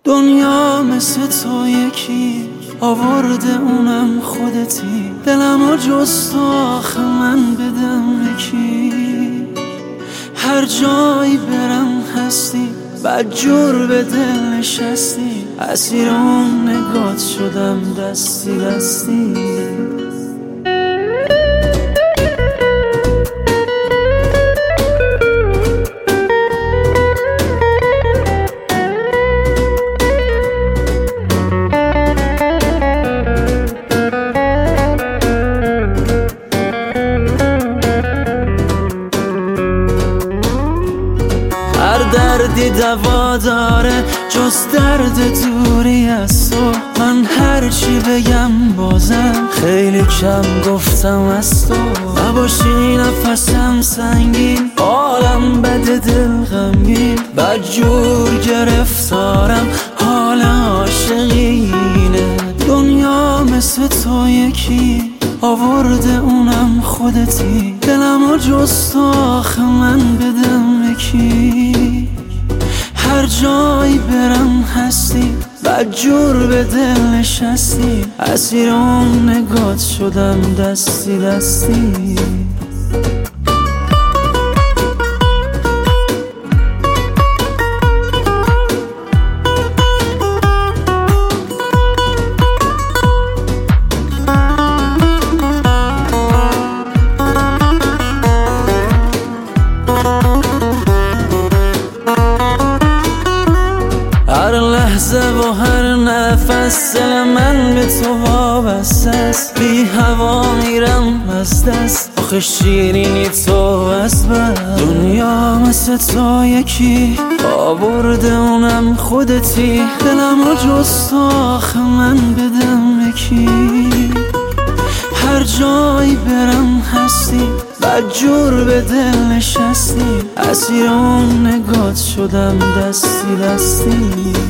دنیا مثل تو یکی آورده اونم خودتی، دلمو جز تو آخه من بدم یکی. هر جایی برم هستی، بدجور به دل نشستی، اسیر اون نگات شدم دستی دستی. دردی دوا داره جز درد دوری از تو، من هرچی بگم بازم خیلی کم گفتم از تو. نباشی نفسم سنگین، حالم بده دل غمگین، بدجور گرفتارم حال عاشقینه. دنیا مثل تو یکی آورده اونم خودتی، دلمو جز تو آخه من بدم یکی. هر جایی برم هستی، بدجور به دل نشستی، اسیر اون نگات شدم دستی دستی. هر لحظه و هر نفس دل من به تو وابسته است، بی هوا میرم از دست، آخه شیرینی تو از بس. دنیا مثل تو یکی آورده اونم خودتی، دلمو جز تو آخه من بدم یکی. هر جایی برم هستی، بدجور به دل نشستی، اسیر اون نگات شدم دستی دستی.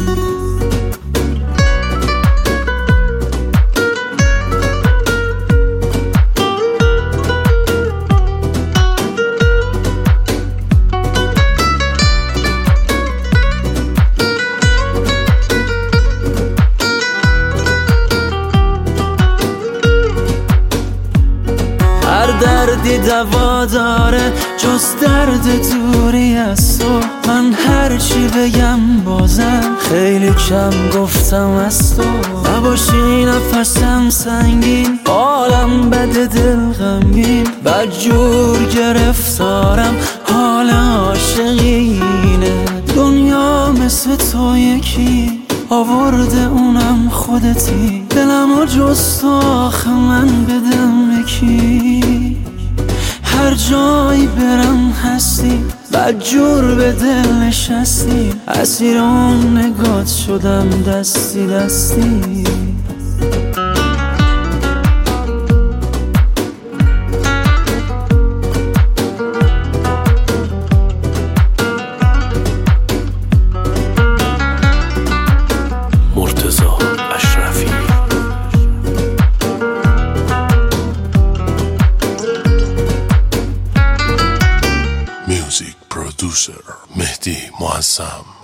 دردی دوا داره جز درد دوری از تو، من هرچی بگم بازم خیلی کم گفتم از تو. نباشی نفسم سنگین، حالم بده دل غمگین، بدجور گرفتارم حال عاشقینه. دنیا مثل تو یکی آورده اونم خودتی، دلمو جز تو آخه من بدم یکی. هر جایی برم هستی، بدجور به دل نشستی، اسیر اون نگات شدم دستی دستی. Producer مهدی معظم.